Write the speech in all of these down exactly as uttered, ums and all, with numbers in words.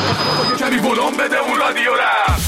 کمی ولوم بده اون رادیو رفت.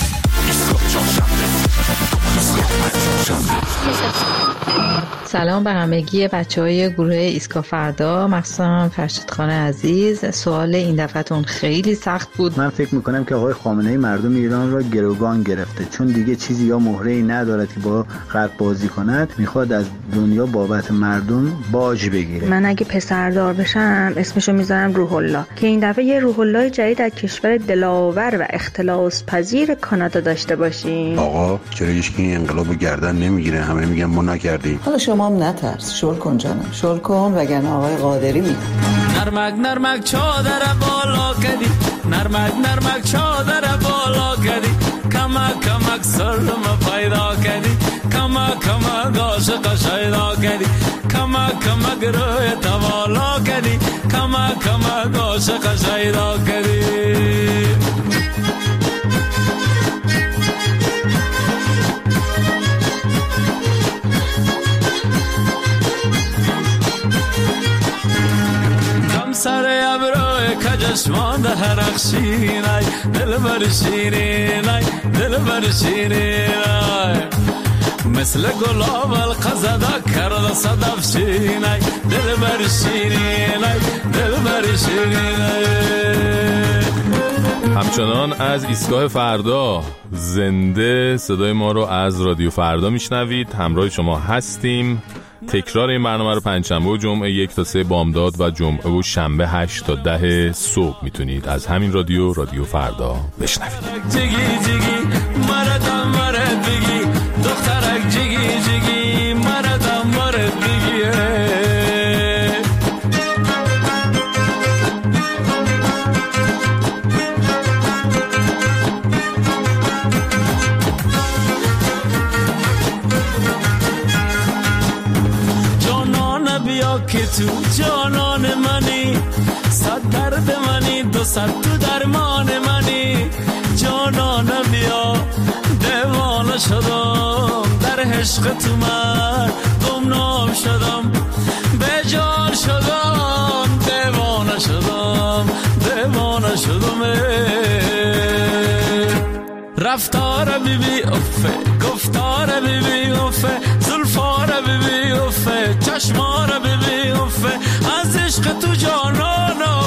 سلام به همگی بچه های گروه ایسکا فردا، مخصوصا فرشید خان عزیز. سوال این دفعتون خیلی سخت بود. من فکر میکنم که آقای خامنه‌ای مردم ایران را گروگان گرفته، چون دیگه چیزی یا مهره‌ای ندارد که با غرب بازی کند، میخواد از دنیا بابت مردم باج بگیره. من اگه پسردار بشم اسمشو میذارم روح الله، که این دفعه یه روح الله جدید از کشور دلاور و اختلاس پذیر کانادا داشته باشیم. آقا چرا هیچکی این انقلابو گردن نمیگیره؟ همه میگن ما نکردیم. حالا شما هم نترس، شل کن جانم، شل کن وگرنه آقای قادری میاد. نرمک نرمک چادر بالا کدی، نرمک نرمک چادر بالا کدی، کمک کمک سرم پیدا کدی، کمک کمک عاشق شیدا کدی، کمک کمک روی توالا کدی، کمک کمک عاشق شیدا کدی. سر ابروی کجشمان ده رخشینای، دل بر شیرینای، دل بر شیرینای، مثل گلاب القزدا کرد صدف شینای، دل بر شیرینای، دل بر شیرینای. همچنان از ایستگاه فردا زنده صدای ما رو از رادیو فردا میشنوید. همراه شما هستیم. تکرار این برنامه رو پنجشنبه و جمعه یک تا سه بامداد و جمعه و شنبه هشت تا ده صبح میتونید از همین رادیو رادیو فردا بشنوید. جیگی جیگی مردم مرد بگی، دخترک جیگی جیگی مردم مرد بگی. که تو جانان منی، صد درد منی، دو صد تو درمان منی. جانان بیا دیوانه شدم، در عشق تو من گمنام شدم، بیجان شدم، دیوانه شدم، دیوانه شدم. رفتار بیبی افه، گفتار بیبی افه، زلفار بیبی افه، چشمار بیبی افه، از عشق تو جانانا.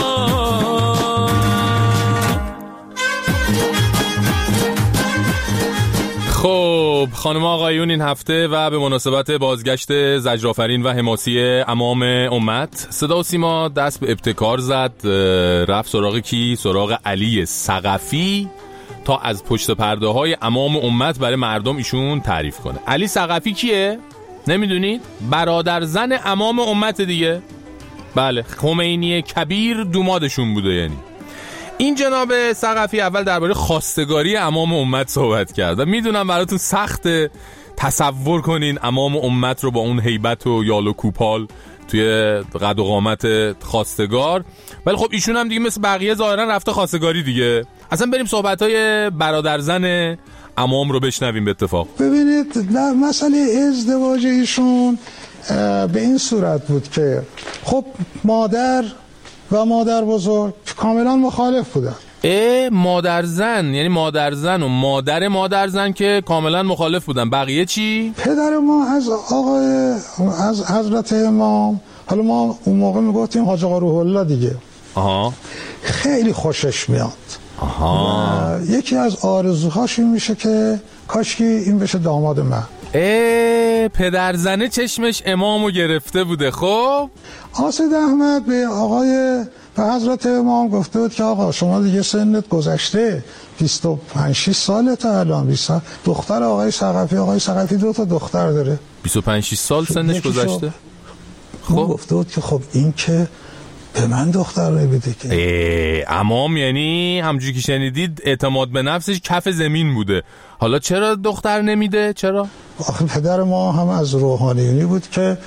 خب خانم آقایون، این هفته و به مناسبت بازگشت زجرآفرین و حماسی امام امت، صدا و سیما دست به ابتکار زد، رفت سراغ کی؟ سراغ علی ثقفی تا از پشت پرده های امام امت برای مردم ایشون تعریف کنه. علی ثقفی کیه؟ نمیدونید؟ برادر زن امام امت دیگه. بله، خمینی کبیر دومادشون بوده. یعنی این جناب ثقفی اول درباره خواستگاری امام امت صحبت کرد و میدونم براتون سخته تصور کنین امام امت رو با اون هیبت و یال و کوپال توی قد و قامت خواستگار، ولی خب ایشون هم دیگه مثل بقیه ظاهرا رفته خواستگاری دیگه. اصلا بریم صحبت‌های برادرزن امام رو بشنویم. به اتفاق ببینید در مسئله ازدواج ایشون به این صورت بود که خب مادر و مادر بزرگ کاملا مخالف بودن. اه مادرزن، یعنی مادرزن و مادر مادرزن که کاملا مخالف بودن. بقیه چی؟ پدر ما از آقای از حضرت امام، حالا ما اون موقع میگفتیم حاج آقا روح الله دیگه، آها، خیلی خوشش میاد. آها. یکی از آرزوهاش این میشه که کاشکی این بشه داماد من. اه پدرزنه چشمش امامو گرفته بوده. خب آسد احمد به آقای به حضرت امام گفته بود که آقا شما دیگه سنت گذشته، بیست و پنج شش سالته الان. بیست دختر آقای ثقفی، آقای ثقفی دو تا دختر داره. بیست و پنج شش سال سنش گذشته. خب گفته بود که خب این که به من دختر نمیده که. امام یعنی همونجوری که شنیدید اعتماد به نفسش کف زمین بوده. حالا چرا دختر نمیده؟ چرا؟ آخه پدر ما هم از روحانیونی بود که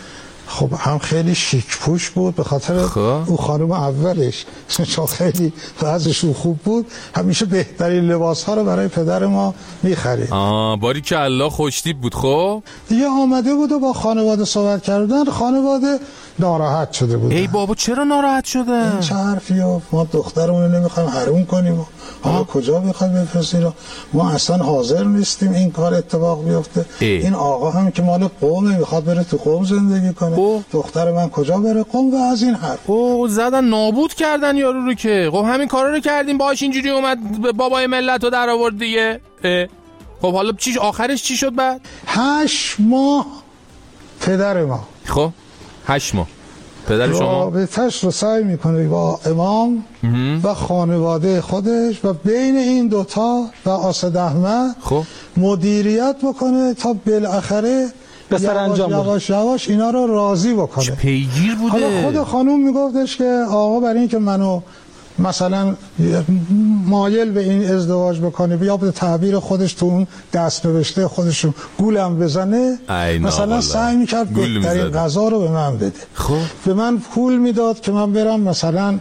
خب هم خیلی شیک پوش بود به خاطر او خانم اولش چون خیلی وضعشون خوب بود، همیشه بهترین لباس ها رو برای پدر ما میخرید. آه باریکالله خوشتیپ بود. خب دیگه آمده بود و با خانواده صحبت کردن، خانواده ناراحت شده بود. ای بابا چرا ناراحت شده؟ این چه حرفیه؟ ما دخترمون رو نمیخوایم حروم کنیم، حالا کجا میخوایم بفرستیم؟ ما اصلا حاضر نیستیم این کار اتفاق بیفته. ای. این آقا هم که مال قومه میخواد بره تو قوم زندگی کنه. او. دختر من کجا بره قوم؟ و از این حرف او زدن نابود کردن یارو رو که خب همین کارا رو کردیم باهاش اینجوری اومد بابای ملت رو در آورد دیگه. خب حالا چی آخرش چی شد بعد؟ هشت ماه پدر ما خب هشت ماه پدر شما رابطه‌اش رو سعی میکنه با امام و خانواده خودش و بین این دوتا و آسد احمد خب مدیریت بکنه تا بالاخره به سرانجام یواش یواش اینا رو راضی بکنه. چه پیگیر بوده. حالا خود خانوم میگفتش که آقا برای این که منو مثلا مایل به این ازدواج بکنه یا به تعبیر خودش تو اون دست نوشته خودشون گولم بزنه، مثلا سعی میکرد بهترین غذا رو به من بده. خب به من پول میداد که من برم مثلا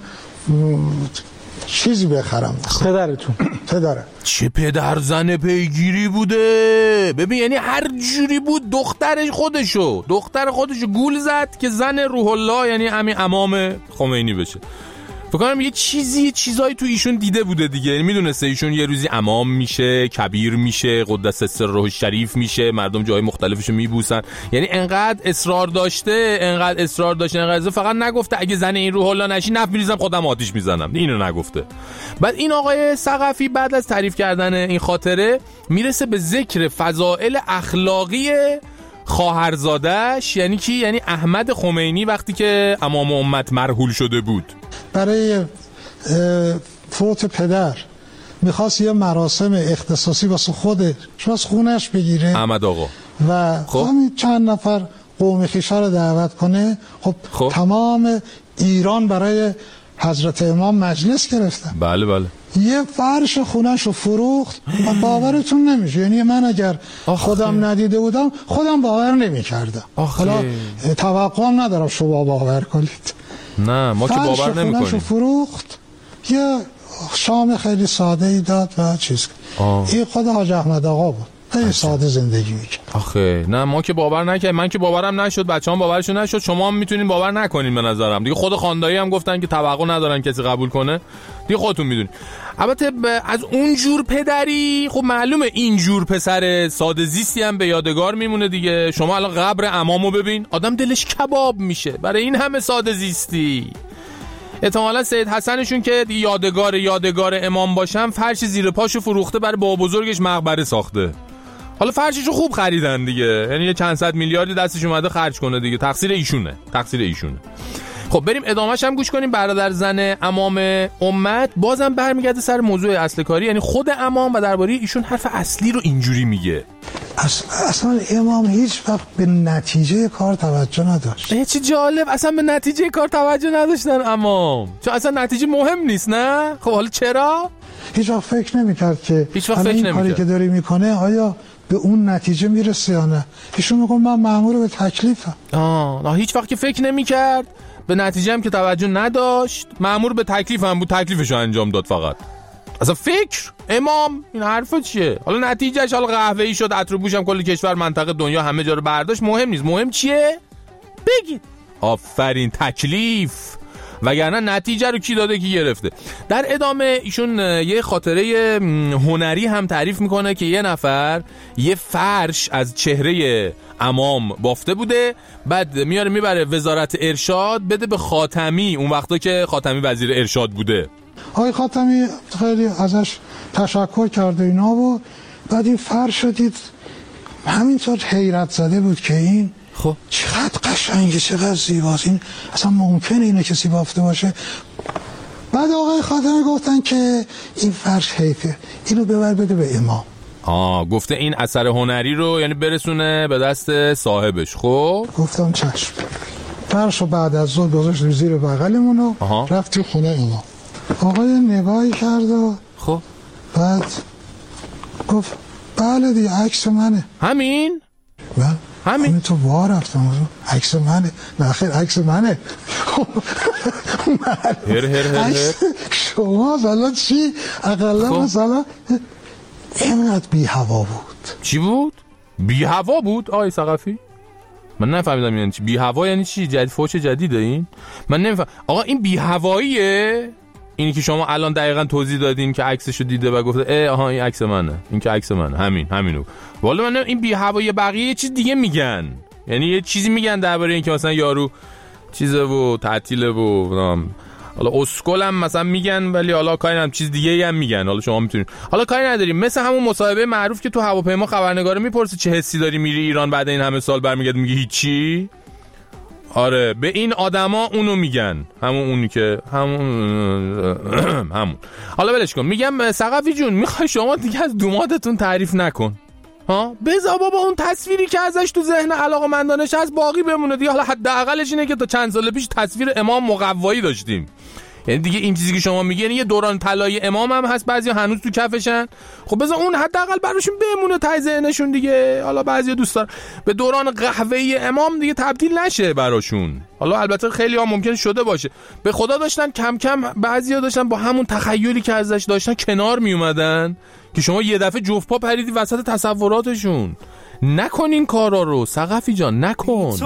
چیزی بخرم. پدرتون پدره چه پدر زن پیگیری بوده. ببین یعنی هر جوری بود دخترش خودشو دختر خودشو گول زد که زن روح الله یعنی همین امام خمینی بشه. فکر کنم یه چیزی چیزایی تو ایشون دیده بوده دیگه، یعنی میدونسته ایشون یه روزی امام میشه، کبیر میشه، قدس سره شریف میشه، مردم جای مختلفشو میبوسن. یعنی انقدر اصرار داشته انقدر اصرار داشته انقدر فقط نگفته اگه زن این روح الله نشی نفت میریزم خودم آتیش میزنم، اینو نگفته. بعد این آقای ثقفی بعد از تعریف کردن این خاطره میرسه به ذکر فضائل اخلاقی خواهرزادش، یعنی کی؟ یعنی احمد خمینی وقتی که امام امت مرحول شده بود. برای فوت پدر میخواست یه مراسم اختصاصی واسه خودش واسه خونش بگیره احمد آقا و خب همین چند نفر قوم خویشا رو دعوت کنه. خب, خب تمام ایران برای حضرت امام مجلس گرفتن. بله بله. یه فرش خونش رو فروخت و باورتون نمیشه، یعنی من اگر آخه. خودم ندیده بودم خودم باور نمیکردم. حالا توقعم ندارم شما باور کنید. نه ما که باور نمیکنیم. فرش خونش رو فروخت، یه شام خیلی ساده ای داد و چیز. این خود حاج احمد آقا بود، خیلی ساده زندگی میکرد. آخه نه ما که باور نکردیم، من که باورم نشد، بچه‌ام باورشون نشد، شما هم میتونین باور نکنین به نظرم دیگه. خود خاندایی هم گفتن که توقع ندارن کسی قبول کنه دیگه، خودتون میدونین. البته از اون جور پدری خب معلومه این جور پسر ساده زیستی هم به یادگار میمونه دیگه. شما الان قبر عمامو ببین، آدم دلش کباب میشه برای این همه ساده زیستی. احتمالاً سید حسنشون که یادگار یادگار امام باشن فرش زیر پاشو فروخته برای بابا بزرگش مقبره ساخته. حالا فرششو خوب خریدن دیگه، یعنی یه چند صد میلیاردی دستش اومده خرج کنه دیگه، تقصیر ایشونه تقصیر ایشونه. خب بریم ادامهش هم گوش کنیم. برادر زن امام امت بازم برمیگرده سر موضوع اصل کاری، یعنی خود امام و درباره ایشون حرف اصلی رو اینجوری میگه. اصلا امام هیچ وقت به نتیجه کار توجه نداشت. یه چی جالب، اصلا به نتیجه کار توجه نداشتن امام، چون اصلا نتیجه مهم نیست. نه خب حالا چرا؟ هیچ وقت فکر نمیکرد که هیچ وقت فکر این نمیکرد کاری که داری میکنه آیا به اون نتیجه میرسه یا نه. ایشون میگه من مأمور به تکلیفم. آه نه هیچ وقت که فکر نمیکرد، به نتیجه هم که توجه نداشت، مأمور به تکلیف هم بود، تکلیفشو انجام داد فقط. اصلا فکر امام این حرفا چیه؟ حالا نتیجهش حالا قهوه‌ای شد، عطر و بوش هم کل کشور منطقه دنیا همه جا رو برداشت، مهم نیست. مهم چیه؟ بگید. آفرین، تکلیف. وگرنه نتیجه رو کی داده کی گرفته. در ادامه ایشون یه خاطره هنری هم تعریف میکنه که یه نفر یه فرش از چهره امام بافته بوده، بعد میاره میبره وزارت ارشاد بده به خاتمی، اون وقتا که خاتمی وزیر ارشاد بوده. آقای خاتمی خیلی ازش تشکر کرده اینا و بعد این فرش دید همینطور حیرت زده بود که این خب چقدر قشنگه، چقدر زیباست، این اصلا ممکنه اینو کسی بافته باشه. بعد آقای خاتمی گفتن که این فرش حیفه، اینو ببر بده به امام. آه گفته این اثر هنری رو یعنی برسونه به دست صاحبش. خب گفتم چشم. فرش رو بعد از ظهر گذاشت زیر بغلمون و رفت خونه امام. آقای نگاهی کرد و خب بعد گفت بله دیگه عکس منه. همین؟ بله. همین. تو وا رفتم عکس منه. نه خیر عکس منه. هر هر هر هر. شما مثلا چی اقلا مثلا اینقدر بی هوا بود. چی بود؟ بی هوا بود آقای ثقفی؟ من نفهمیدم یعنی چی بی هوا یعنی چی؟ جدید فوش جدیده این؟ من نمیفهم. آقا این بی هواییه؟ اینی که شما الان دقیقاً توضیح دادین که عکسشو دیده و گفته اه آها این عکس منه، این که عکس منه، همین همینو. والا من این بی هوایی بقیه یه چیز دیگه میگن، یعنی یه چیزی میگن درباره این که مثلا یارو چیزه و تعطیله و حالا اسکلم مثلا میگن، ولی حالا کاری نداریم چیز دیگه هم میگن، حالا شما میتونید حالا کاری نداریم. مثل همون مصاحبه معروف که تو هواپیما خبرنگار میپرسه چه حسی داری میری ایران بعد این همه سال برمیگردی میگی هیچی. آره به این آدما اونو میگن، همون اونی که همون همون حالا ولش کن. میگم ثقفی جون میخوای شما دیگه از دومادتون تعریف نکن ها، بذار بابا اون تصویری که ازش تو ذهن علاقه‌مندانش هست باقی بمونه دیگه. حالا حداقلش اینه که تا چند سال پیش تصویر امام مقوایی داشتیم، یعنی دیگه این چیزی که شما میگی یعنی یه دوران طلایی امام هم هست، بعضیا هنوز تو کفشن. خب بذار اون حداقل براشون بمونه ته ذهنشون دیگه. حالا بعضیا دوست دارن به دوران قهوه‌ای امام دیگه تبدیل نشه براشون. حالا البته خیلی ها ممکن شده باشه، به خدا داشتن کم کم بعضیا داشتن با همون تخیلی که ازش داشتن کنار می اومدن که شما یه دفعه جفت پا پریدی وسط تصوراتشون. نکنین کارا رو ثقفی جان، نکن.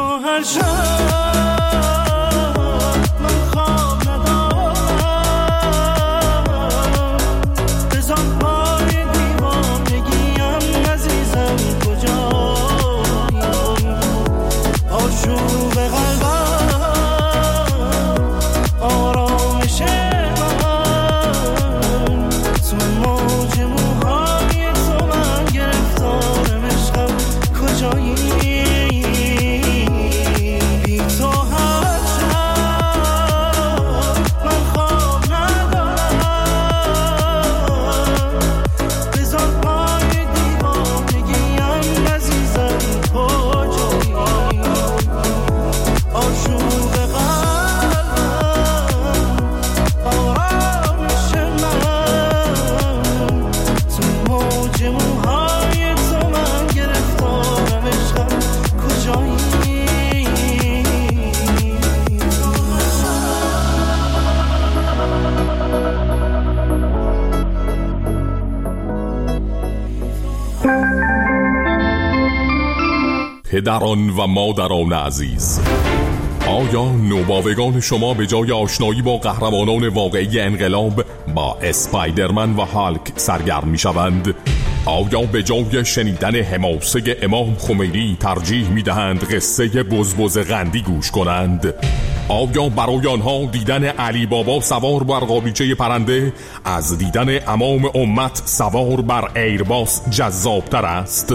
پدران و مادران عزیز، آیا نوباوگان شما به جای آشنایی با قهرمانان واقعی انقلاب با اسپایدرمن و هالک سرگرم می شوند؟ آیا به جای شنیدن حماسه امام خمینی ترجیح می دهند قصه بزبز قندی گوش کنند؟ آیا برای آنها دیدن علی بابا سوار بر قالیچه پرنده از دیدن امام امت سوار بر ایرباس جذابتر است؟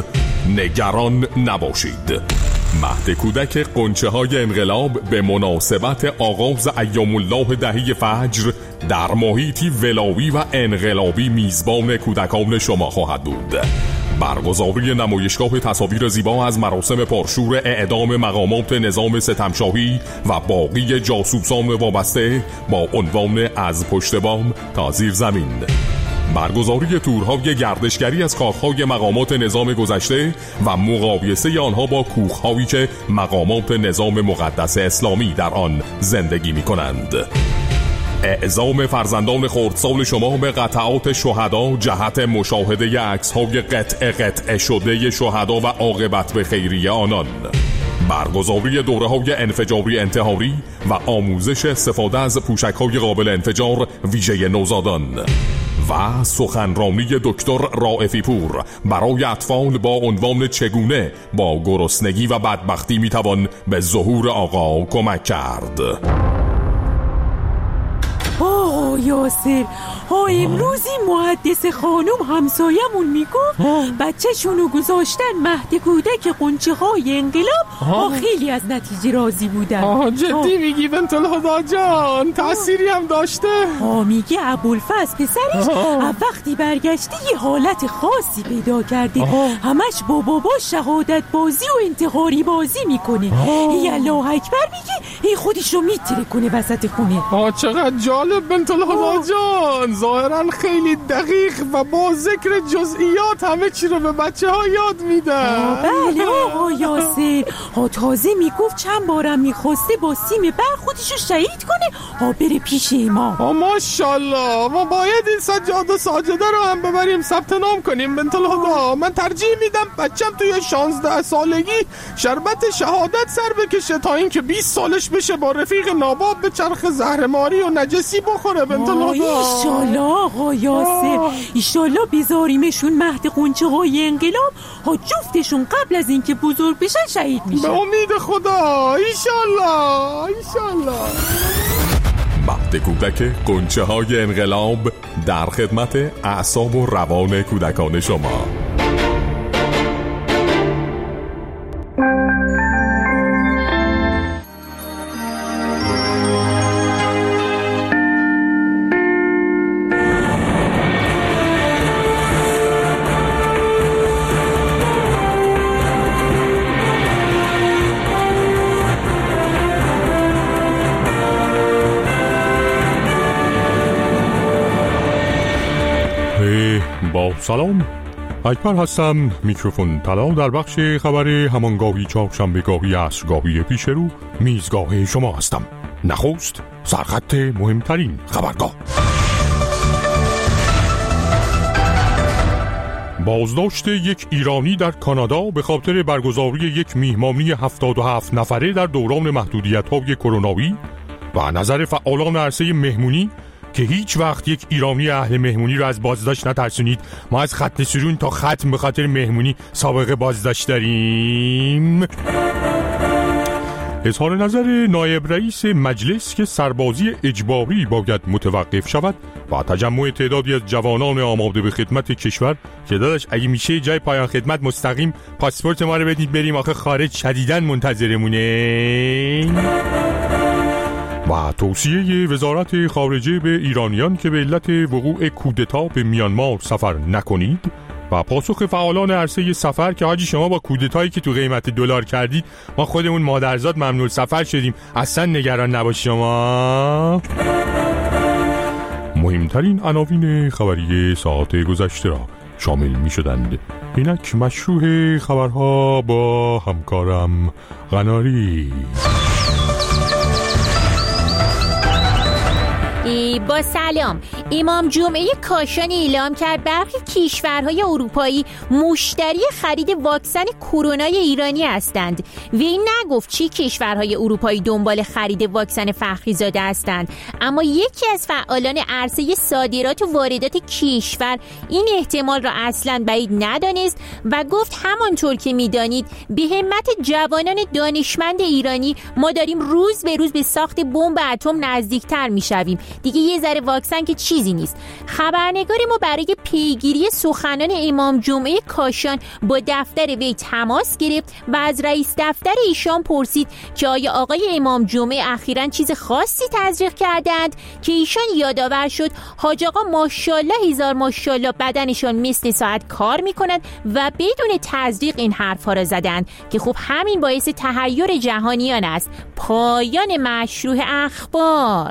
نگران نباشید. مهد کودک قنچه های انقلاب به مناسبت آغاز ایام الله دهه فجر در محیطی ولایی و انقلابی میزبان کودکان شما خواهد بود. برگزاری نمایشگاه تصاویر زیبا از مراسم پرشور اعدام مقامات نظام ستمشاهی و باقی جاسوسان وابسته با عنوان از پشت بام تا زیر زمین. برگزاری تورهای گردشگری از کاخهای مقامات نظام گذشته و مقایسه آنها با کوخهایی که مقامات نظام مقدس اسلامی در آن زندگی می کنند. اعزام فرزندان خردسال شما به قطعات شهدا جهت مشاهده عکس‌های قطع قطع شده شهدا و عاقبت به خیریه آنان. برگزاری دوره‌های انفجاری انتحاری و آموزش استفاده از پوشک‌های قابل انفجار ویژه نوزادان و سخنرانی دکتر رائفی پور برای اطفال با عنوان چگونه با گرسنگی و بدبختی میتوان به ظهور آقا کمک کرد. آه یاسر، ها امروزی محدث خانم همسایمون میگفت بچه شونو گذاشتن مهد کودک قنچه های انقلاب. ها خیلی از نتیجه راضی بودن. آه جدی آه. میگی بنت الهدا جان؟ تأثیری هم داشته؟ ها میگه ابوالفضل پسرش وقتی برگشته یه حالت خاصی پیدا کرده، همش با بابا شهادت بازی و انتحاری بازی میکنه. ای الله اکبر میگه این خودش رو میتره کنه وسط خونه. آه چقدر جالب بنت الهدا الهدا جان ظاهرا خیلی دقیق و با ذکر جزئیات همه چی رو به بچه ها یاد میدن. بله آقا یاسر، ها تازه میگفت چند بارم میخواسته با سیم برق خودشو شهید کنه ها بره پیش امام. ماشاءالله، ما باید این سجاد و ساجده رو هم ببریم ثبت نام کنیم. بنت الهدا من ترجیح میدم بچم توی شانزده سالگی شربت شهادت سر بکشه تا اینکه بیست سالش بشه با رفیق ناباب به چرخ زهرماری و نجسی بخوره. بنت الهدا ایشالله آقا یاسر، ایشالله بذاریمشون مهد قنچه های انقلاب ها جفتشون قبل از اینکه بزرگ بشن شهید میشن. به امید خدا ایشالله ایشالله. مهد کودک قنچه های انقلاب در خدمت اعصاب و روان کودکان شما. با سلام، اکبر هستم. میکروفون طلا در بخش خبر همانگاهی چهارشنبه‌گاهی عصرگاهی پیش رو میزگاه شما هستم. نخست سرخط مهمترین خبرگاه. بازداشت یک ایرانی در کانادا به خاطر برگزاری یک میهمانی هفتاد و هفت نفره در دوران محدودیت‌های کرونایی و نظر فعالان عرصه مهمونی که هیچ وقت یک ایرانی اهل مهمونی رو از بازداشت نترسونید. ما از خط سیرون تا ختم به خاطر مهمونی سابقه بازداشت داریم. اظهار نظر نایب رئیس مجلس که سربازی اجباری باید متوقف شود و تجمع تعدادی از جوانان آماده به خدمت کشور که داداش اگه میشه جای پایان خدمت مستقیم پاسپورت ما رو بدید بریم آخه خارج شدیداً منتظرمونه. و توصیه وزارت خارجه به ایرانیان که به علت وقوع کودتا به میانمار سفر نکنید و پاسخ فعالان عرصه سفر که حاجی شما با کودتایی که تو قیمت دلار کردید ما خودمون مادرزاد ممنوع سفر شدیم، اصلا نگران نباش شما. مهمترین عناوین خبری ساعت گذشته را شامل می شدند. اینک مشروع خبرها با همکارم قناری. با سلام، امام جمعه کاشان اعلام کرد برخی کشورهای اروپایی مشتری خرید واکسن کرونای ایرانی هستند. وی نگفت چی کشورهای اروپایی دنبال خرید واکسن فخریزاده هستند، اما یکی از فعالان عرصه صادرات و واردات کشور این احتمال را اصلاً بعید ندانست و گفت همانطور که می‌دانید به همت جوانان دانشمند ایرانی ما داریم روز به روز به ساخت بمب اتم نزدیکتر می‌شویم. دیگه یه ذره واکسن که چیزی نیست. خبرنگار ما برای پیگیری سخنان امام جمعه کاشان با دفتر وی تماس گرفت و از رئیس دفتر ایشان پرسید که آیا آقای امام جمعه اخیراً چیز خاصی تزریق کردند که ایشان یادآور شد حاج آقا ماشاءالله هزار ماشاءالله بدنشان مثل ساعت کار میکنند و بدون تزریق این حرفها را زدند که خب همین باعث تحیر جهانیان است. پایان مشروع اخبار.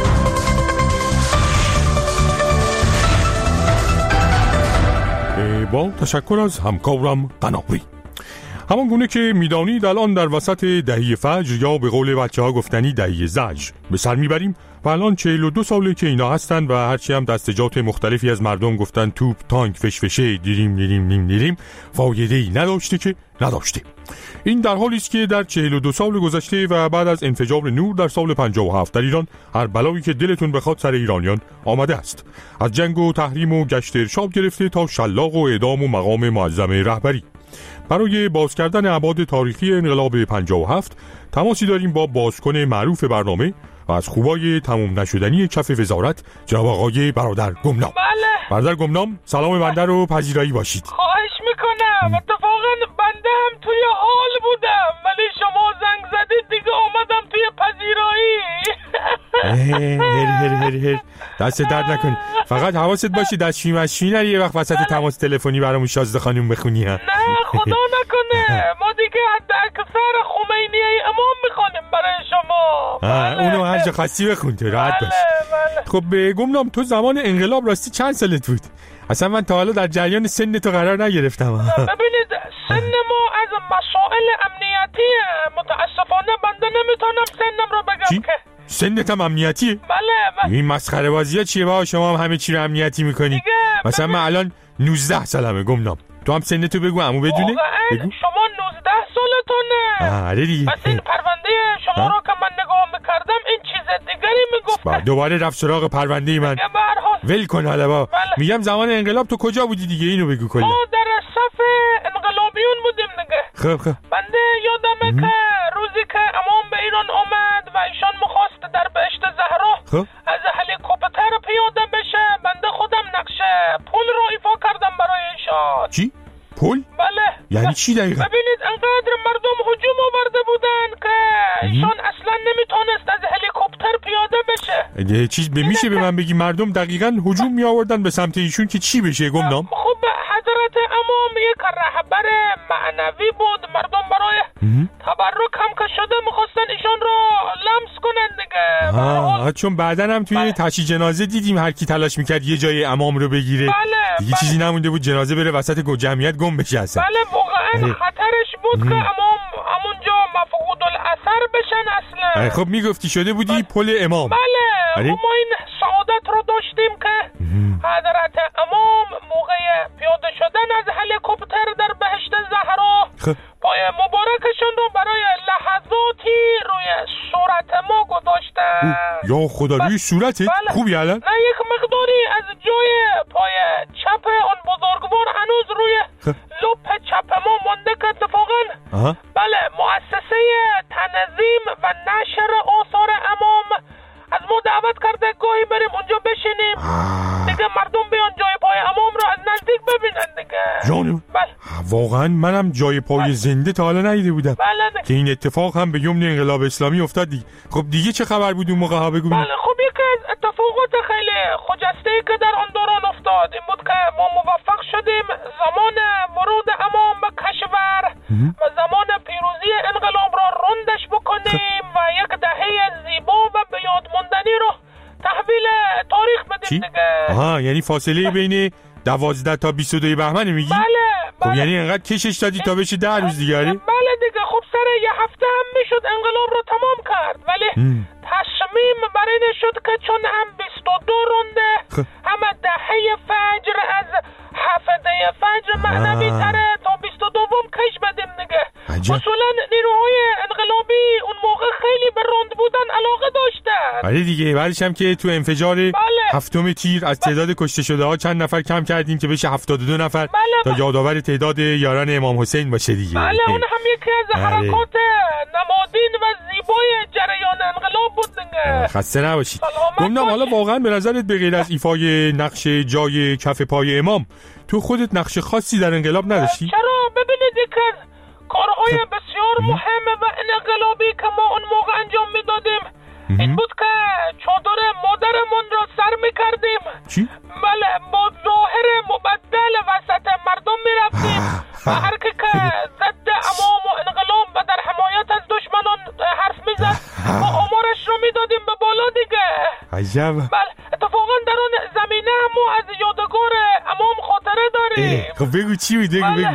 با تشکر از همکارم قناری. همان گونه که میدانید الان در وسط دهی فجر یا به قول بچه ها گفتنی دهی زجر به سر میبریم و الان چهل و دو ساله که اینا هستن و هرچی هم دستجات مختلفی از مردم گفتن توپ تانک فشفشه دیریم دیریم دیریم دیریم فایده‌ای نداشته که نداشته. این در حالی است که در چهل و دو سال گذشته و بعد از انفجار نور در سال پنجاه و هفت در ایران هر بلایی که دلتون بخواد سر ایرانیان آمده است، از جنگ و تحریم و گشت ارشاد گرفته تا شلاق و اعدام و مقام معظم رهبری. برای باز کردن ابعاد تاریخی انقلاب پنجاه و هفت تماسی داریم با بازکن معروف برنامه و از خوبای تموم نشدنی کف وزارت جناب آقای برادر گمنام. بله برادر گمنام سلام بنده رو پذیرایی باشید. خواهش میکنم. اتفاقا بنده هم توی حال بودم ولی شما زنگ زدید دیگه اومدم توی پذیرایی. هر هر هر هر دست درد نکنی. فقط حواست باشه دستشویی مشویی نری یه وقت وسط تماس تلفنی برامون شازده خانم بخونی. ها نه خدا نکنه، ما دیگه حتی اکثر خمینی امام میخونیم برای شما. بله اونو هر جا خاصی بخون تو راحت باش. بله. خب به گمنام تو زمان انقلاب راستی چند سالت بود؟ اصلا من تا حالا در جریان سن تو قرار نگرفتم. ببینید سن ما از مسائل امنیتیه، متاسفانه بنده نمیتونم سنم رو بگم. چی؟ که سنت هم امنیتیه؟ بله بله. این مسخره بازی ها چیه با شما هم همه چی رو امنیتی میکنی؟ مثلا من الان نوزده سالمه گمنام، تو هم سنتو بگو عمو بدونه. بگو. شما نوزده سالتونه. آره دیگه. بس این پرونده شما رو که من نگاه میکردم این چیز دیگری میگفت. دوباره رفت سراغ پرونده من. ول کن حالا با. بله. میگم زمان انقلاب تو کجا بودی دیگه اینو بگو کلا. ما در صف انقلابیون بودیم دیگه. خب خب. بنده یادمه که روزی که امام به ایران آمد و ایشان میخواست در بهشت زهرا خب. از هلیکوپتر پیاده بشه، بنده خودم نقش پل رو ایفا کردم برای ایشان. چی؟ پل؟ بله. یعنی چی دقیقا؟ ببینید انقدر مردم هجوم آورده بودن که ایشان اصلا نمیتونست از هلیکوپتر پیاده بشه. چیز به میشه به من بگی مردم دقیقاً هجوم می آوردن به سمت ایشون که چی بشه گمنام؟ خب حضرت امام یک رهبر معنوی بود، مردم برای تبرک هم که شده میخواستن ایشان رو لمس کنن دیگه. آه چون بعدن هم توی بله. تشییع جنازه دیدیم هر کی تلاش میکرد یه جای امام رو بگیره. بله. دیگه بله. چیزی نمونده بود جنازه بره وسط جمعیت گم بشه اصلا. بله واقعا خطرش بود که امام همونجا مفقود الاثر بشن اصلا. خب میگفتی شده بودی پل امام. بله. ما این سعادت رو داشتیم که حضرت امام موقع پیاده شدن از هلیکوپتر در بهشت زهرا خب. پای مبارکشون رو برای لحظاتی روی صورت ما گذاشتن. یا خدا روی صورتت؟ بله. خوبی الان؟ نه یک مقداری از جای پای چپ اون بزرگوار هنوز روی خب. لپ چپ ما مونده که اتفاقا آها. بله مؤسسه تنظیم و نشر آثار امام از ما دعوت کرده گاهی بریم اونجا بشینیم دیگه مردم بیان جای پای امام رو از نزدیک ببینن دیگه. جانم بله. واقعا منم جای پای بله. زنده تا حالا ندیده بودم. بله. که این اتفاق هم به یمن انقلاب اسلامی افتاد دیگه. خب دیگه چه خبر بود اون موقع ها بگو. بله خب یکی از اتفاقات خیلی خجسته‌ای که در آن دوران افتاد این بود که ما موفق شدیم زمان ورود امام به کشور و زمان پیروزی انقلاب را رندش بکنیم و یک دهه زیبا و به یاد ماندنی رو تحویل تاریخ بدیم دیگه. آها یعنی فاصله بین دوازده تا بیست و دو بهمن میگی؟ بله بله. خب یعنی انقدر کشش دادی تا بشه ده روز دیگه. بله دیگه خب سر یه هفته هم میشد انقلاب رو تمام کرد ولی ام. تصمیم بر این شد که چون هم بیست و دو رونده هم دهه فجر از هفته فجر معنوی تره تا بیست و دوم کش بدیم دیگه. اصولا نیروهای انقلابی اون موقع خیلی به روند بودن علاقه داشتن. آره دیگه بعدش هم که تو انفجار بله. هفتم تیر از تعداد کشته شده ها چند نفر کم کردیم که بشه هفتاد و دو نفر بله بله. تا یادآور تعداد یاران امام حسین باشه دیگه. بله اون هم یکی از حرکات نمادین و زیبای جریان انقلاب بود دیگه. خسته نباشید. گفتم حالا واقعا به نظرت به غیر از ایفای نقش جای کف پای امام تو خودت نقش خاصی در انقلاب نداشتی؟ چرا ببینید یک از کارهای بسیار مهم و انقلابی که ما اون موقع انجام میدادیم این بود که چادر مادرمون را سر میکردیم. چی؟ بله با ظاهر مبدل وسط مردم میرفتیم و هر که که ضد امام و انقلاب و در حمایت از دشمنان حرف میزد ما آمارش رو میدادیم به بالا دیگه. عجب. بله اتفاقا در اون زمینه ما از یادگار امام خاطره داریم. خب بگو چی بود بگو بله. بگو.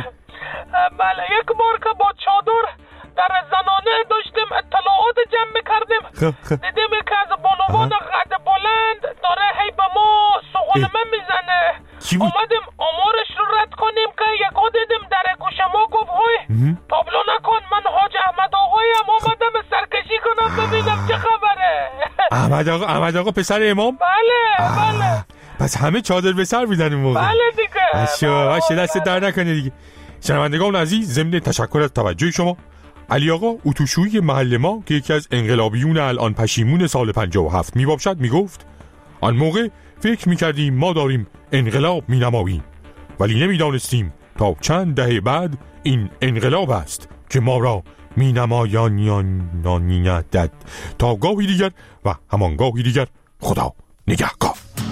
بله یک بار که با چادر در زنانه داشتیم اطلاعات جمع میکردیم دیدیم که از بانوان قد بلند داره هی به ما سغلمه میزنه. اومدیم آمارش رو رد کنیم که یکا دیدیم در گوش ما گفت های تابلو نکن من حاج احمد آقایم اومدم سرکشی کنم ببینم چه خبره. احمد آقا احمد آقا پسر امام؟ بله بله. پس همه چادر به سر میدن اون موقع. بله دیگه. اشیا باشه دست در نکنه دیگه. شنوندگان عزیز ضمن تشکر از توجه شما علی آقا اتوشویی محل ما که یکی از انقلابیون الان پشیمون سال پنجاه و هفت میباشد میگفت آن موقع فکر میکردیم ما داریم انقلاب مینماییم ولی نمیدانستیم تا چند دهه بعد این انقلاب است که ما را می نمایان یا نانیدد. تا گاهی دیگر و همان گاهی دیگر، خدا نگهدار.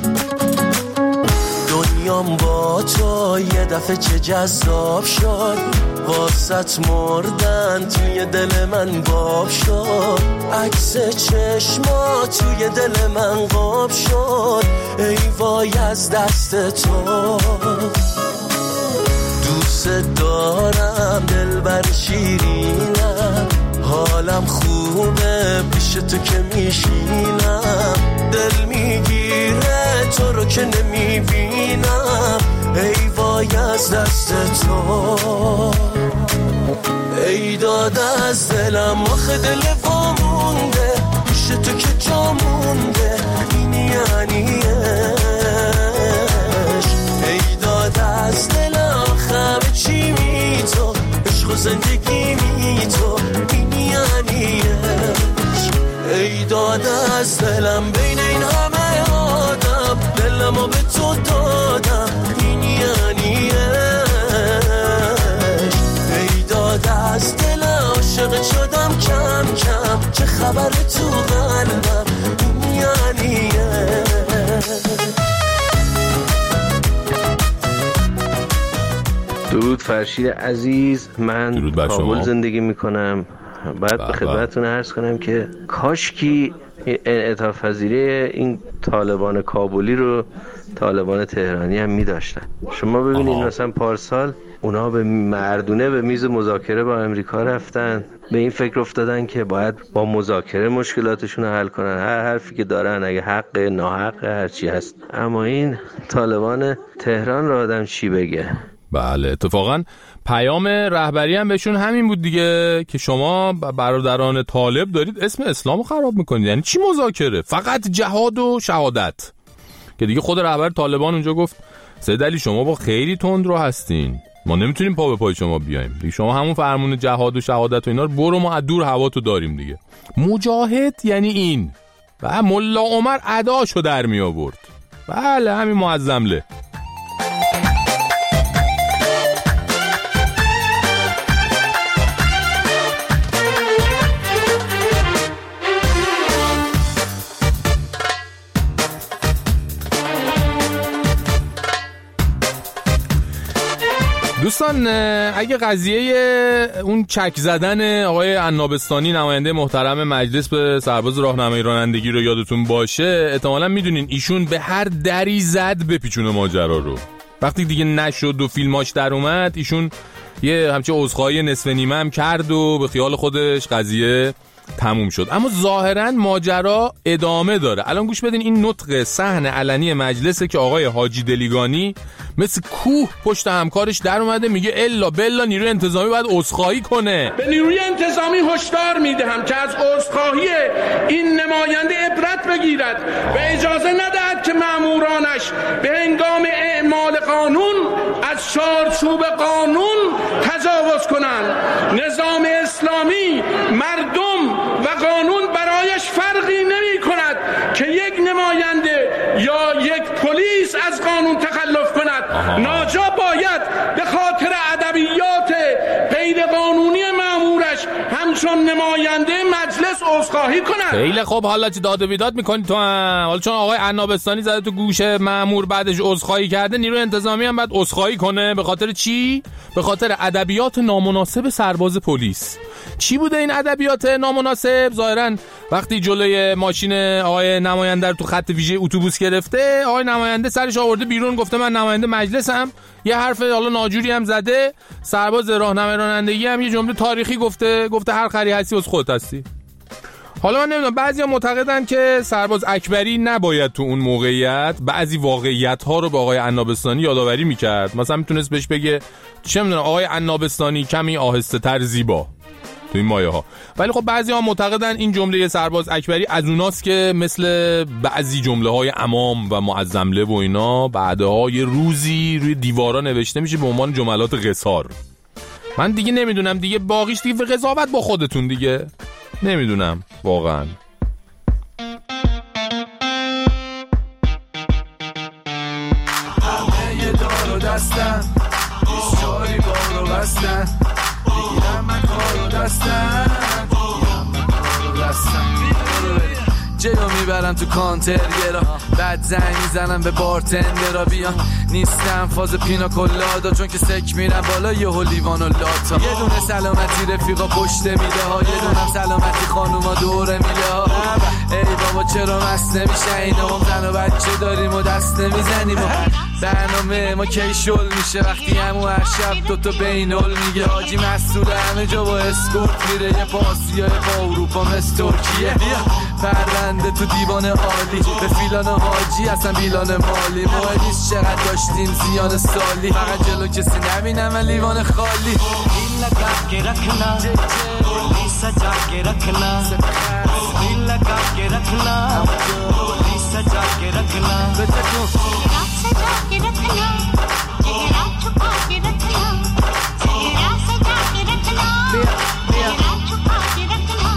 دنیام با تو یه دفعه چه جذاب شد، واسط مردن توی دل من باب شد، عکس چشما توی دل من قاب شد، ای وای از دست تو. دوست دارم دلبر شیرینم، حالم خوبه پیش تو که میشینم، دل میگیره تو رو که نمیبینم، ای وای از دست تو. ای داد از دلم آخه دل وامونده، پیش تو که جا مونده، این یعنی عشق. ای داد از دلم همه چی می تو، عشق و زندگی می تو، این یعنی عشق. ای داد از دلم بین این همه آدم، دلمو به تو دادم، این یعنی عشق. ای داد از دلم عاشق شدم کم کم، چه خبر تو قلبم، این یعنی عشق. درود فرشید عزیز، من کابل زندگی میکنم. بعد به خدمتتون عرض کنم که کاشکی انعطاف پذیری این طالبان کابلی رو طالبان تهرانی هم می‌داشتن. شما ببینید مثلا پارسال اونا به مردونه به میز مذاکره با امریکا رفتن، به این فکر افتادن که باید با مذاکره مشکلاتشون رو حل کنن، هر حرفی که دارن اگه حق ناحق هر چی هست. اما این طالبان تهران رو آدم چی بگه؟ بله، اتفاقا پیام رهبری هم بهشون همین بود دیگه، که شما برادران طالب دارید اسم اسلام رو خراب میکنید. یعنی چی مذاکره؟ فقط جهاد و شهادت. که دیگه خود رهبر طالبان اونجا گفت سید علی شما با خیلی تند رو هستین، ما نمیتونیم پا به پای شما بیایم دیگه، شما همون فرمون جهاد و شهادت و اینا رو برو، ما از دور هوا تو داریم دیگه. مجاهد یعنی این. و ملا عمر اداشو در می آورد. بله همین معظمله. دوستان اگه قضیه اون چک زدن آقای عنابستانی نماینده محترم مجلس به سرباز راهنمایی رانندگی رو یادتون باشه، احتمالاً میدونین ایشون به هر دری زد بپیچونه ماجرا رو. وقتی دیگه نشد و فیلماش در اومد، ایشون یه همچه عذرخواهی نصف نیمه هم کرد و به خیال خودش قضیه تموم شد. اما ظاهراً ماجرا ادامه داره. الان گوش بدین این نطق صحن علنی مجلسه که آقای حاجی دلیگانی مثل کوه پشت همکارش در اومده میگه الا بلا نیروی انتظامی باید عذرخواهی کنه. به نیروی انتظامی هشدار میدهم که از عذرخواهی این نماینده عبرت بگیرد و اجازه ندهد که مامورانش به هنگام اعمال قانون از چارچوب قانون تجاوز کنند. نظام اسلامی مردم و قانون برایش فرقی نمی کند که یک نماینده یا یک پلیس از قانون تخلف کند. ناجا باید به خاطر ادبیات غیر قانونی مامورش همچون نماینده مجلس عذرخواهی کند. خیلی خوب، حالا چه داد و بیداد میکنی تو هم؟ حالا چون آقای عنابستانی زده تو گوش مامور بعدش عذرخواهی کرده، نیروی انتظامی هم باید عذرخواهی کنه. به خاطر چی؟ به خاطر ادبیات نامناسب سرباز پلیس. چی بوده این ادبیات نامناسب؟ ظاهرا وقتی جلوی ماشین آقای نماینده رو تو خط ویژه اتوبوس گرفته، آقای نماینده سرش آورده بیرون، گفته من نماینده مجلسم، یه حرف حالا ناجوری هم زده. سرباز راهنمای رانندگی هم یه جمله تاریخی گفته، گفته هر خری هستی از خودت هستی. حالا من نمیدونم، بعضیا معتقدن که سرباز اکبری نباید تو اون موقعیت بعضی واقعیت‌ها رو با آقای عنابستانی یادآوری می‌کرد. مثلا میتونست بهش بگه چه میدونم آقای عنابستانی کمی آهسته‌تر زیبا تو این مایه ها. ولی خب بعضی ها معتقدن این جمله سرباز اکبری از اوناست که مثل بعضی جمله های امام و معظمله و اینا بعدها یه روزی روی دیوارا نوشته میشه به عنوان جملات قصار. من دیگه نمیدونم دیگه، باقیش دیگه قضاوت با خودتون دیگه، نمیدونم واقعا. همه یه دار و دستن بیشاری بار و بستن بگیرم من کار و بستن بستن جیو میبرم تو کانتر گرا بعد زنگ میزنم به بارتندرا بیان نیستم فاز پینا کلادا چون که سک میرم بالا یه لیوان و لاتا یه دونه سلامتی رفیقا پشت میده ها یه دونم سلامتی خانوما دوره میده ها ای بابا چرا مست نمیشه اینا هم زن و بچه داریم و دست نمیزنیم و برنامه ما کی شل میشه وقتی همو هر شب دوتا بینول میگه حاجی مسئول همه جا با اسکورت میره یه پاسیای با اروپا مثل ترکیه پرونده تو دیوان عالی به فیلان حاجی اصلا بیلان مالی مهم نیست چقدر داشتیم زیان سالی فقط جلو کسی نبینم من لیوان خالی این لگا که رکھنا گولی سجا که رکھنا این لگا که رکھنا گولی سجا که رکھنا بچکو سجا که رکھنا چہرہ چھپا کے رکھنا چہرہ سجا کے رکھنا چہرہ چھپا کے رکھنا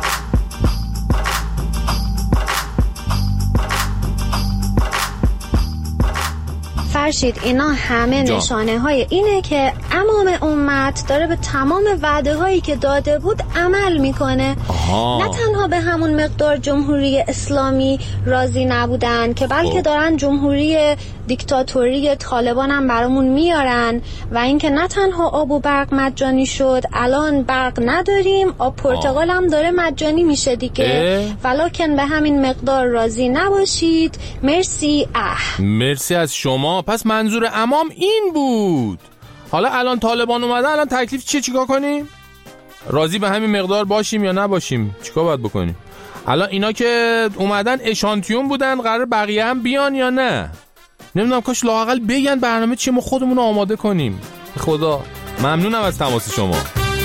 فرشید اینا همه نشانه های اینه که امام امت داره به تمام وعده هایی که داده بود عمل میکنه. آها. نه تنها به همون مقدار جمهوری اسلامی راضی نبودن که بلکه دارن جمهوری دیکتاتوری طالبان هم برامون میارن و اینکه نه تنها آب و برق مجانی شد الان برق نداریم آب پرتقال هم داره مجانی میشه دیگه ولکن به همین مقدار راضی نباشید. مرسی. اه مرسی از شما. پس منظور امام این بود. حالا الان طالبان اومده الان تکلیف چیه چیکار کنیم؟ راضی به همین مقدار باشیم یا نباشیم؟ چیکار باید بکنیم؟ الان اینا که اومدن اشانتیون بودن قرار بقیه هم بیان یا نه؟ نمیدونم کاش لااقل بگن برنامه چیه ما خودمون رو آماده کنیم. خدا ممنونم از تماس شما.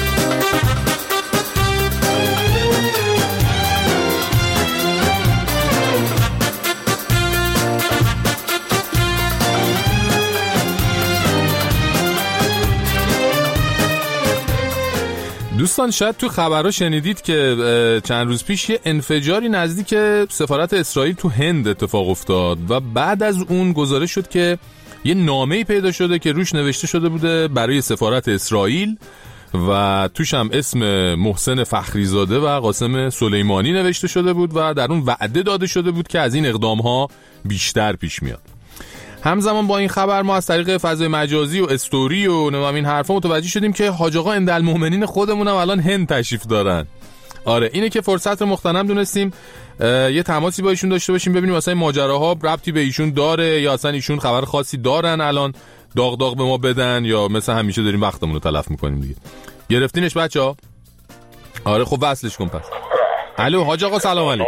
دوستان شاید تو خبرها شنیدید که چند روز پیش یه انفجاری نزدیک سفارت اسرائیل تو هند اتفاق افتاد و بعد از اون گزارش شد که یه نامه‌ای پیدا شده که روش نوشته شده بوده برای سفارت اسرائیل و توش هم اسم محسن فخریزاده و قاسم سلیمانی نوشته شده بود و در اون وعده داده شده بود که از این اقدام‌ها بیشتر پیش میاد. همزمان با این خبر ما از طریق فضای مجازی و استوری و نمام این حرفا متوجه شدیم که حاج آقا اندالمؤمنین خودمون هم الان هند تشریف دارن. آره اینه که فرصت رو مغتنم دونستیم یه تماسی با ایشون داشته باشیم ببینیم اصلا این ماجراها ربطی به ایشون داره یا اصلا ایشون خبر خاصی دارن الان داغ داغ به ما بدن یا مثلا همیشه داریم وقتمون رو تلف میکنیم دیگه. گرفتینش بچه‌ها؟ آره خب وصلش کن پس. الو حاج آقا سلام علیکم.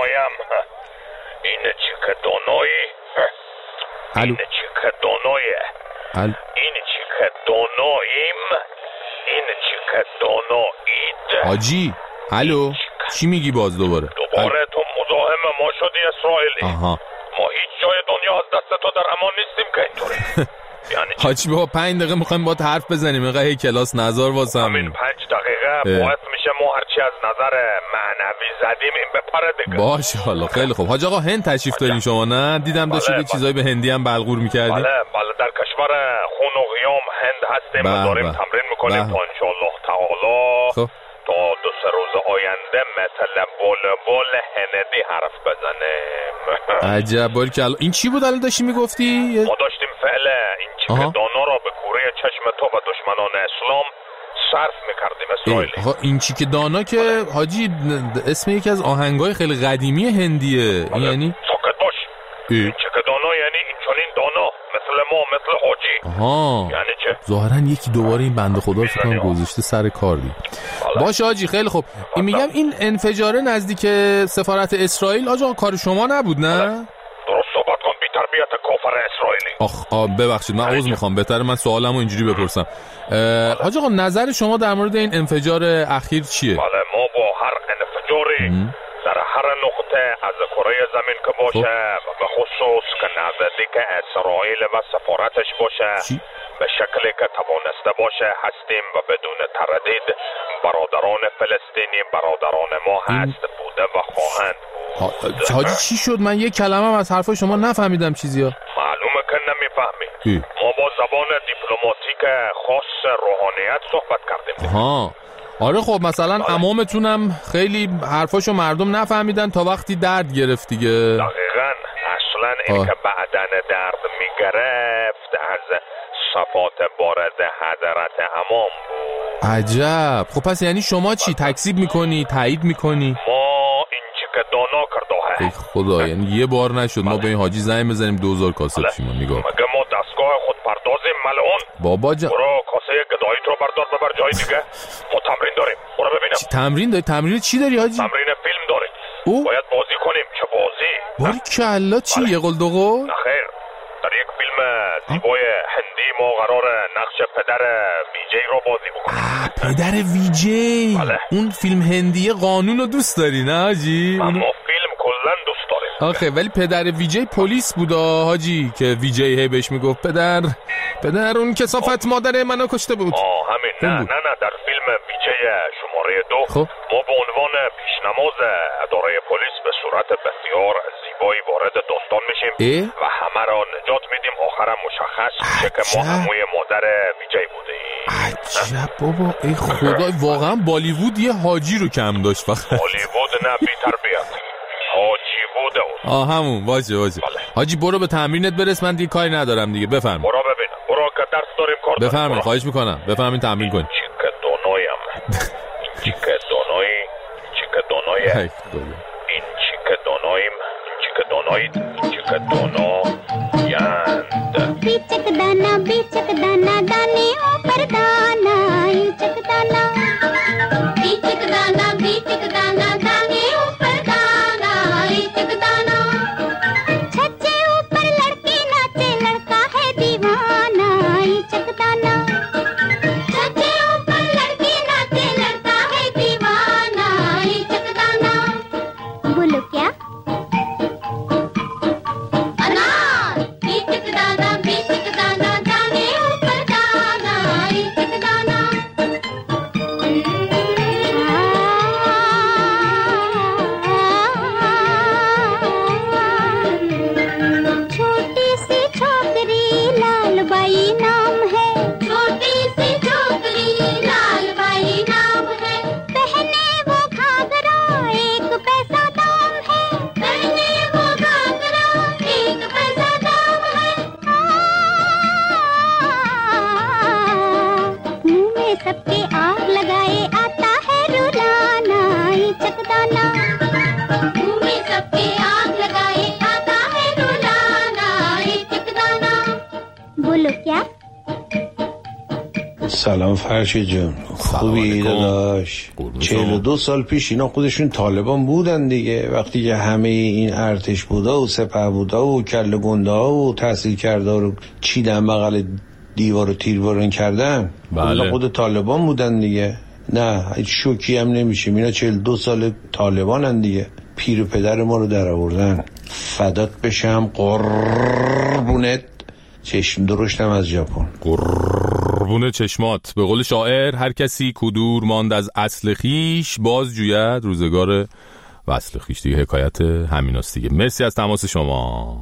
اینه چی که دونایی؟ الو که دونایه ال... این چی که دوناییم این چی که دونایید حاجی الو چی میگی باز دوباره؟ دوباره ال... تو مزاحم ما شدی اسرائیلی. آها. ما هیچ جای دنیا از دست تو در امان نیستیم که اینطوره. یعنی حاجی بابا پنج دقیقه میخوایم باید حرف بزنیم اینقدر هی کلاس نظر واسه همین پنج دقیقه باعث میشه ما هرچی از نظر معنوی زدیم این بپره دیگه. باشه حالا خیلی خوب. حاج آقا هند تشریف دارین شما نه؟ دیدم داشتید یه چیزایی به هندی هم بلغور میکردین. بله بله در کشور خون و قیام هند هستیم و داریم تمرین میکنیم تا انشالله تعالی خب تا دو سه روز آینده مثل بلبل هندی حرف بزنیم. عجب باری که این چی بود الان داشتی میگفتی؟ ما داشتیم فعلا این چی که دانا را به کوره چشم تو و دشمنان اسلام صرف میکردیم اسرائیلی. آقا این چی که دانا که حاجی اسم یکی از آهنگای خیلی قدیمی هندیه. بله. یعنی ساکت باش. ای. این چی که دانا یعنی این چنین دانا مثل ما مثل حاجی. آها یعنی چه؟ ظاهرا یکی دوباره این بنده خدا رو فکر کنم گذاشته سر کار دی. باشه حاجی خیلی خوب. این میگم این انفجار نزدیک سفارت اسرائیل آقا کار شما نبود نه؟ درست صحبت کن بی تربیت کافر اسرائیلی. آخ آ ببخشید من عذر میخوام بهتره من سوالمو اینجوری بپرسم. حاج آقا نظر شما در مورد این انفجار اخیر چیه؟ بله ما با هر انفجاری در هر نقطه از کره زمین که باشه و به خصوص که نزدیک اسرائیل و سفارتش باشه چی؟ به شکلی که توانسته باشه هستیم و بدون تردید برادران فلسطینی برادران ما هست بوده و خواهند بود. حاجی چی شد؟ من یک کلمه هم از حرفای شما نفهمیدم چیزیا. معلومه که نمیفهمی. ما با زبان دیپلماتیک خاص روحانیت صحبت کردیم. آها آره خب مثلا عمامتونم خیلی حرفاشو مردم نفهمیدن تا وقتی درد گرفت دیگه. دقیقاً. اصلا این که بعدن درد میگرفت از صفات وارد حضرت عمام بود. عجب. خب پس یعنی شما چی تکذیب میکنی، تایید میکنی؟ ما این چی که دانا کرده. ای خدا، یعنی یه بار نشد ما به این حاجی زنگ بزنیم دوزار کاسه بشیم. نگاه مگه ما دستگاه خود پردازیم ملعون؟ بابا جان برو کاسه گداییت رو بردار ببر جای دیگه. ما تمرین داریم، برو ببینم. چی تمرین داری؟ تمرین چی داری حاجی؟ تمرین فیلم داریم. او؟ باید بازی کنیم. چه بازی؟ باری کلا چی؟ یه قل دو قل؟ نخیر، در یک فیلم زیبای هندی ما قرار نقش پدر ویجی رو بازی بکنیم. آه پدر ویجی. بله. اون فیلم هندی قانون رو دوست داری نه حاجی؟ اما فیلم کلن دوست داریم. آخه ولی پدر ویجی پلیس بود حاجی که ویجی هی بهش میگفت پدر پدر اون کثافت مادر منو کشته بود. آه همین. نه نه نه در فیلم ویجی شماره دو خب. ما به عنوان پیشنماز اداره پلیس به صورت بسیار زیبایی وارد داستان میشیم اه؟ و همه را نجات میدیم. آخرم مشخص میشه که ما هموی مادر ویجی بودیم. عجب بابا. ای خدا، واقعا بالیوود یه حاجی رو کم داشت فقط. بالیوود نه بی تربیت، حاجی بوده اون. آه همون. باشه باشه. بله. حاجی برو به تمرینت برس، من دیگه کاری ندارم دیگه. بفرم. برو ببینم. برو که درس داریم کار داریم. بفرمایید، خواهش میکنم. بفرمایید تمرین کنید. چیک دونایم. چیک دونایی. چیک دونایه. این چیک دونایم. چیک دونایی. چیک دونایند. بیچک دانا بیچک دانا دانے اوپر دانا بیچک دانا بیچک دانا بیچک دانا دانے اوپر دانا بیچک دانا چھچے اوپر لڑکی ناچے لڑکا ہے دیوانہ بیچک دانا چھچے اوپر لڑکی ناچے لڑکا ہے دیوانہ بیچک دانا. بولو کیا؟ سلام فرشید جون، خوبی داداش؟ چهل و دو سال پیش اینا خودشون طالبان بودن دیگه، وقتی که همه این ارتش بودا و سپه بودا و کله گنده ها و تحصیل کرده رو چیدن بغل دیوار و تیربارون کردن. بله. خود طالبان بودن دیگه. نه هیچ شوکی هم نمیشیم، اینا چهل و دو سال طالبان هن دیگه. پیر و پدر ما رو در آوردن. فدات بشم قربونت، چشم درشتم از ژاپن. قربون چشمات. به قول شاعر هر کسی کدور ماند از اصل خیش باز جوید روزگار وصل خیش. دیگه حکایت همین است دیگه. مرسی از تماس شما.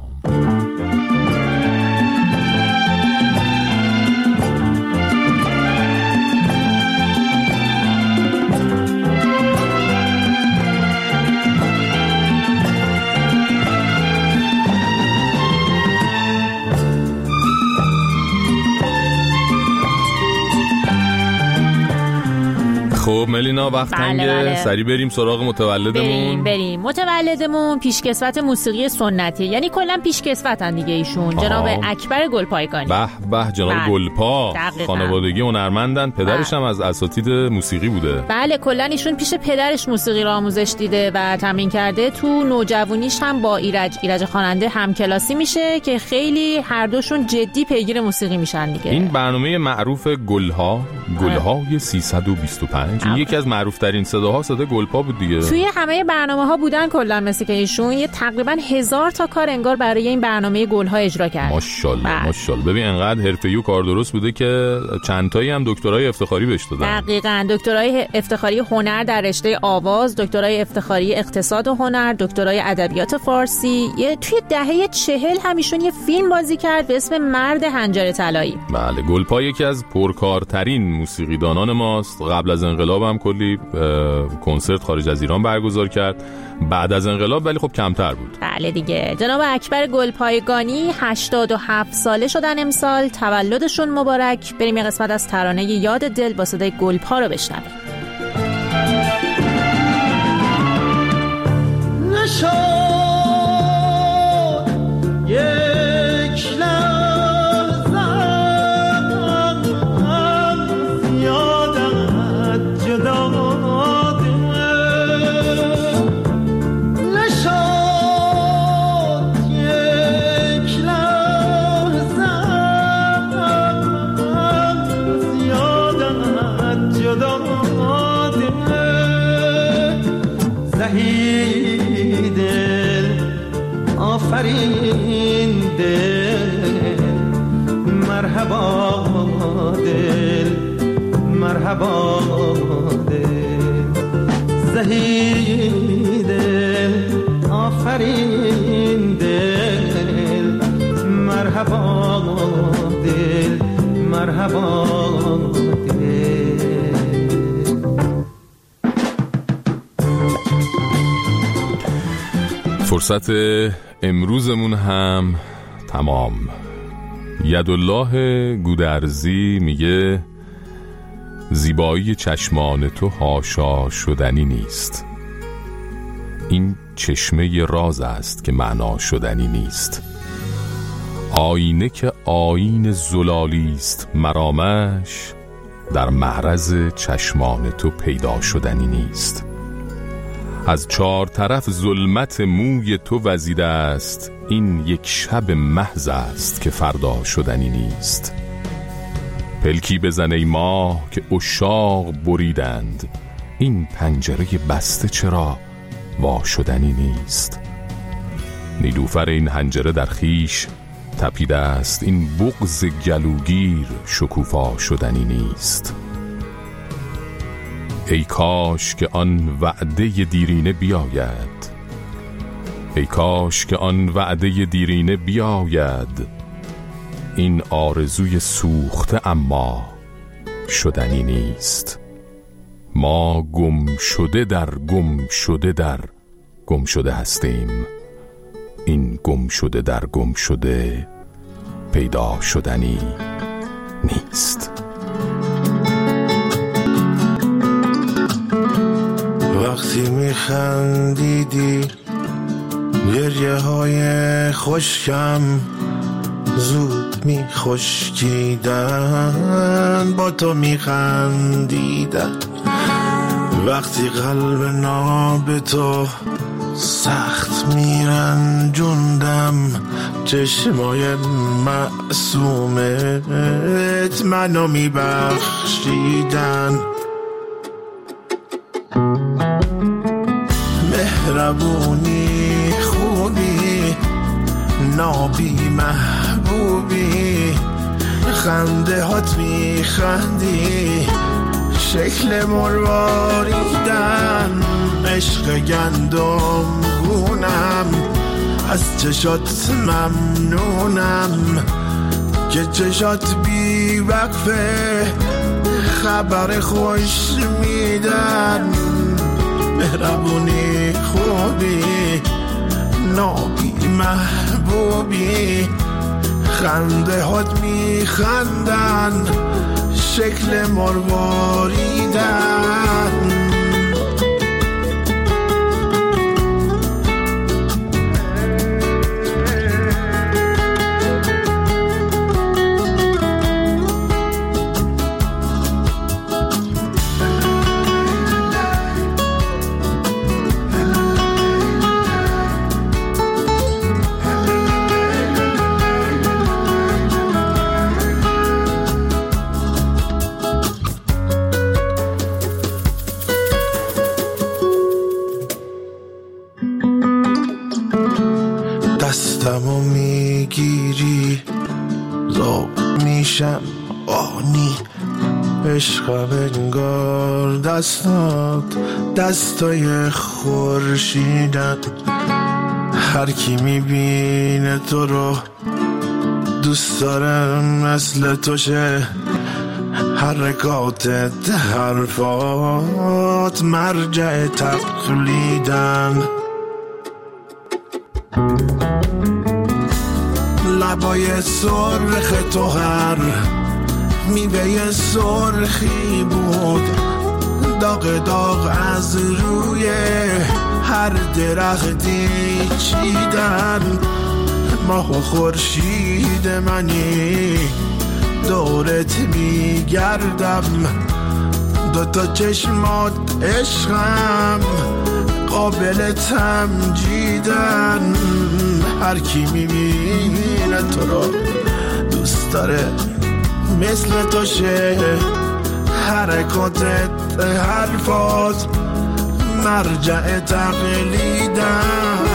خب ملینا وقت تنگه. بله بله. سری بریم سراغ متولدمون. بریم بریم متولدمون پیشکسوت موسیقی سنتی، یعنی کلا پیشکسوتن دیگه ایشون. آها. جناب اکبر گلپایگانی. به به جناب بله. گلپا. خانوادگی هنرمندن، پدرش هم از اساتید موسیقی بوده. بله کلا ایشون پیش پدرش موسیقی رو آموزش دیده و تمرین کرده. تو نوجوانیش هم با ایرج ایرج خواننده همکلاسی میشه که خیلی هر دوشون جدی پیگیر موسیقی میشن دیگه. این برنامه معروف گلها گلهای سیصد و بیست و پنج این یکی از معروف ترین صداها صدای گلپا بود دیگه. توی همه برنامه ها بودن کلا، مثل که ایشون یه تقریبا هزار تا کار انگار برای این برنامه گلها اجرا کرد. ماشاءالله ماشاءالله. ببین انقدر حرفه‌ای و کار درست بوده که چند تایی هم دکترای افتخاری بهش دادن. دقیقاً دکترای افتخاری هنر در رشته آواز، دکترای افتخاری اقتصاد و هنر، دکترای ادبیات فارسی. یه توی دهه چهل هم ایشون یه فیلم بازی کرد به اسم مرد حنجره طلایی. بله گلپا یکی از پرکارترین موسیقیدانان ماست. قبل از انقلاب هم کلی کنسرت خارج از ایران برگزار کرد، بعد از انقلاب ولی خب کمتر بود. بله دیگه. جناب اکبر گلپایگانی هشتاد و هفت ساله شدن امسال، تولدشون مبارک. بریم یه قسمت از ترانه یاد دل با صدای گلپا رو بشنویم. نشد یک لحظه یادت جدا نشد، یک لحظه یادت جدا زهی دل آفرین دل مرحبا دل مرحبا دل زهی دل آفرین دل مرحبا دل مرحبا فرصت امروزمون هم تمام. یدالله گودرزی میگه زیبایی چشمان تو حاشا شدنی نیست، این چشمه راز است که معنا شدنی نیست. آینه که آیین زلالی است مرامش، در معرض چشمان تو پیدا شدنی نیست. از چهار طرف ظلمت موی تو وزیده است، این یک شب محض است که فردا شدنی نیست. پلکی بزن ای ماه که عشاق بریدند، این پنجره بسته چرا وا شدنی نیست. نیلوفر این حنجره در خیش تپیده است، این بغض گلوگیر شکوفا شدنی نیست. ای کاش که آن وعده دیرینه بیاید، ای کاش که آن وعده دیرینه بیاید، این آرزوی سوخته اما شدنی نیست. ما گم شده در گم شده در گم شده هستیم، این گم شده در گم شده پیدا شدنی نیست. وقتی میخندیدی گریه های خشکم زود میخشکیدن، با تو میخندیدن. وقتی قلب ناب تو سخت میرنجوندم، چشمای معصومت منو میبخشیدن. مهربونی خوبی نابی محبوبی، خنده هات میخندی شکل مرواریدن. عشق گندم گونم از چشات ممنونم که چشات بی وقفه خبر خوش میدن. مهربونی خوبی نابی محبوبی، خنده هات میخندن شکل مرواریدن. دستمو میگیری زاب میشم آنی، عشقم انگار دستات دستای خورشیدن. هر کی میبینه تو رو دوست دارم مثل تو شه، حرکاتت حرفات مرجع تقلیدن لبای سرخ تو هر میوه سرخی بود داغ داغ از روی هر درختی چیدن ماه و خورشید منی دورت میگردم دوتا چشمات عشقم قابل تمجیدن هر کی میبینه تو رو دوست داره مثل تو شه حرکاتت حرفات مرجع تقلیدن